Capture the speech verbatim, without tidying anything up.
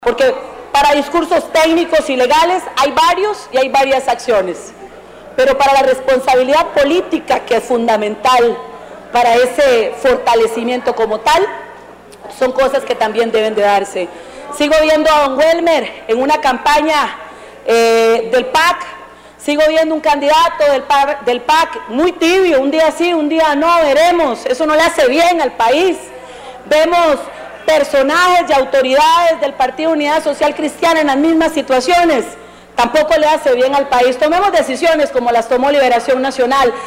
Porque para discursos técnicos y legales hay varios y hay varias acciones, pero para la responsabilidad política, que es fundamental para ese fortalecimiento como tal, son cosas que también deben de darse. Sigo viendo a don Welmer en una campaña eh, del P A C, sigo viendo un candidato del, del P A C muy tibio, un día sí, un día no, veremos, eso no le hace bien al país. Vemos personajes y autoridades del Partido Unidad Social Cristiana en las mismas situaciones, tampoco le hace bien al país. Tomemos decisiones como las tomó Liberación Nacional.